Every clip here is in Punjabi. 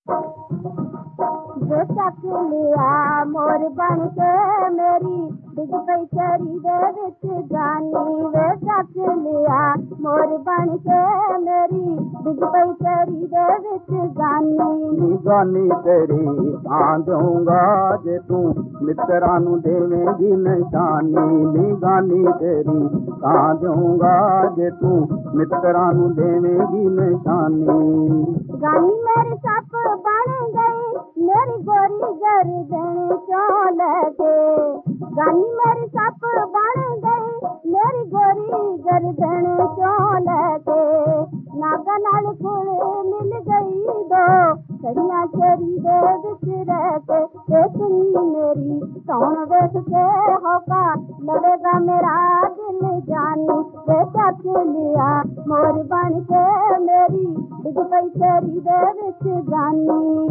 ਜੇ ਚੱਕ ਲਿਆ ਮੋਰ ਬਣ ਕੇ ਮੇਰੀ ਡਿੱਗ ਪਈ ਚਰੀ ਦੇ ਵਿੱਚ ਜਾਨੀ ਵੇ ਚੱਕ ਲਿਆ ਮੋਰ ਬਣ ਕੇ ਮੇਰੀ ਡਿੱਗ ਪਈ ਚਰੀ ਦੇ ਵਿੱਚ ਜਾਨੀ ਗਾਨੀ ਤੇਰੀ ਤਾਂ ਦਊਂਗਾ ਜੇ ਤੂੰ ਮਿੱਤਰਾਂ ਨੂੰ ਦੇਵੇਂਗੀ ਨਿਸ਼ਾਨੀ ਨੀ ਗਾਨੀ ਤੇਰੀ ਤਾਂ ਦਊਂਗਾ ਜੇ ਤੂੰ ਮਿੱਤਰਾਂ ਨੂੰ ਦੇਵੇਂਗੀ ਨਿਸ਼ਾਨੀ ਗਾਨੀ ਮੇਰੀ ਸੱਪ ਬਣ ਗਈ ਮੇਰੀ ਗੋਰੀ ਗਰਦਨ ਚੋਂ ਲੈ ਕੇ ਗਾਨੀ ਮੇਰੀ ਸੱਪ ਬਣ ਗਈ ਮੇਰੀ ਗੋਰੀ ਗਰਦਨ ਚੋਂ ਲੈ ਕੇ ਨਾਗਾ ਨਾਲ ਕੁਲ ਮਿਲ ਗਈ ਦੋ ਛੜੀਆਂ ਚਰੀ ਦੇ ਵਿੱਚ ਰਹਿ ਕੇ ਦੇਖਨੀ ਮੇਰੀ ਕੌਣ ਵੇਖ ਕੇ ਹੋਕਾ ਲਵੇਗਾ ਮੇਰਾ ਦਿਲ ਜਾਨੀ ਵੇ ਚੱਕ ਲਿਆ ਮੋਰ ਬਣ ਕੇ ਮੇਰੀ ਡਿੱਗ ਪਈ ਚਰੀ ਦੇ ਵਿੱਚ ਜਾਨੀ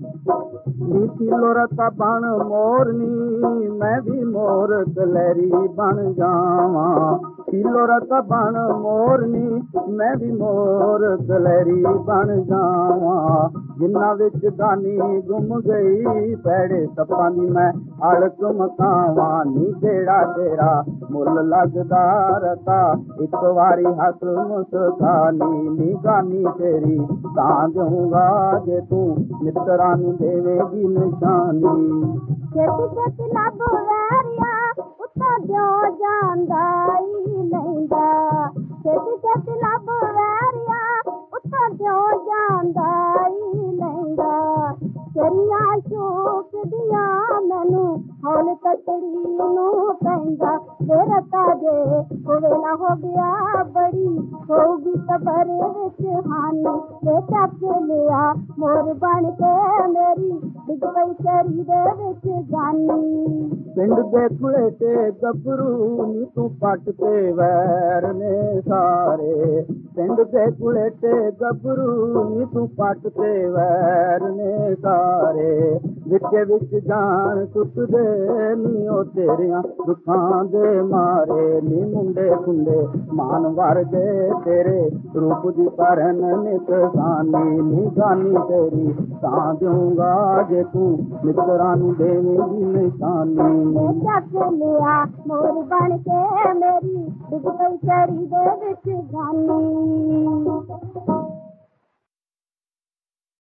ਨੀਤੀ ਲੋਰਤਾ ਬਣ ਮੋਰਨੀ ਮੈਂ ਵੀ ਮੋਰ ਕਲੈਰੀ ਬਣ ਜਾਵਾਂ ਸੀਲੋ ਰਤ ਬਣ ਮੋਰਨੀ ਮੈਂ ਵੀ ਮੋਰ ਕਲੈਰੀ ਬਣ ਜਾਵਾਂ ਜਿਨ੍ਹਾਂ ਵਿੱਚ ਗਾਨੀ ਗੁੰਮ ਗਈ ਪੈੜੇ ਸੱਪਾਂ ਦੀ ਮੈਂ ਅੜਕ ਮਕਾਵਾਂ ਨੀ ਜਿਹੜਾ ਤੇਰਾ ਮੁੱਲ ਲੱਗਦਾ ਰਤਾ ਇੱਕ ਵਾਰੀ ਹੱਸ ਮੁਸਕਾਨੀ ਨੀ ਗਾਨੀ ਤੇਰੀ ਤਾਂ ਦਊਂਗਾ ਜੇ ਤੂੰ ਮਿੱਤਰਾਂ ਨੂੰ ਦੇਵੇਗੀ ਨਿਸ਼ਾਨੀ ਛੇਤੀ ਛੇਤੀ ਲੱਭ ਵੈਰੀਆ ਉੱਤੋਂ ਜੋ ਜਾਂਦਾ ਹੀ ਲੈਂਦਾ ਛੇਤੀ ਛੇਤੀ ਲੱਭ ਵੈਰੀਆ ਉੱਤੋਂ ਜੋ ਜਾਂਦਾ ਹੀ ਲੈਂਦਾ ਚਰੀਆਂ ਚੂਕਦੀਆਂ ਮੈਨੂੰ ਹੌਲ ਤਤੜੀ ਨੂੰ ਪੈਂਦਾ ਵੇਰਤਾ ਜੇ ਵੇਲਾ ਹੋ ਗਿਆ ਬੜੀ ਹੋਊਗੀ ਕਬਰ ਵਿੱਚ ਹਾਨੀ ਵੇ ਚੱਕ ਲਿਆ ਮੋਰ ਬਣ ਕੇ ਮੇਰੀ ਡਿੱਗ ਪਈ ਚਰੀ ਦੇ ਵਿੱਚ ਜਾਨੀ ਪਿੰਡ ਦੇ ਖੁਲੇ ਤੇ ਗੱਭਰੂ ਨੀ ਤੂੰ ਪੱਟ ਤੇ ਵੈਰ ਨੇ ਸਾਰੇ ਪਿੰਡ ਦੇ ਖੁਲੇ ਤੇ ਗੱਭਰੂ ਨੀ ਤੂੰ ਪੱਟ ਤੇ ਵੈਰ ਨੇ ਸਾਰੇ ਵਿੱਚ ਜਾਣ ਸੁੱਟਦੇ ਨੀ ਉਹ ਤੇਰੀਆਂ ਦੁੱਖਾਂ ਦੇ ਮਾਰੇ ਨੀ ਮੁੰਡੇ ਖੁੰਡੇ ਮਾਨ ਵਰਗੇ ਤੇਰੇ ਰੂਪ ਦੀ ਭਰਨ ਨਿਤਸਾਨੀ ਨੀ ਗਾਨੀ ਤੇਰੀ ਤਾਂ ਦਊਂਗਾ ਜੇ ਤੂੰ ਮਿੱਤਰਾਂ ਨੂੰ ਦੇਵੇਂਗੀ ਨਿਸ਼ਾਨੀ ਚੱਕ ਲਿਆ ਮੋਰ ਬਣ ਕੇ ਮੇਰੀ ਡਿੱਗ ਪਈ ਚਰੀ ਦੇ ਵਿੱਚ ਜਾਨੀ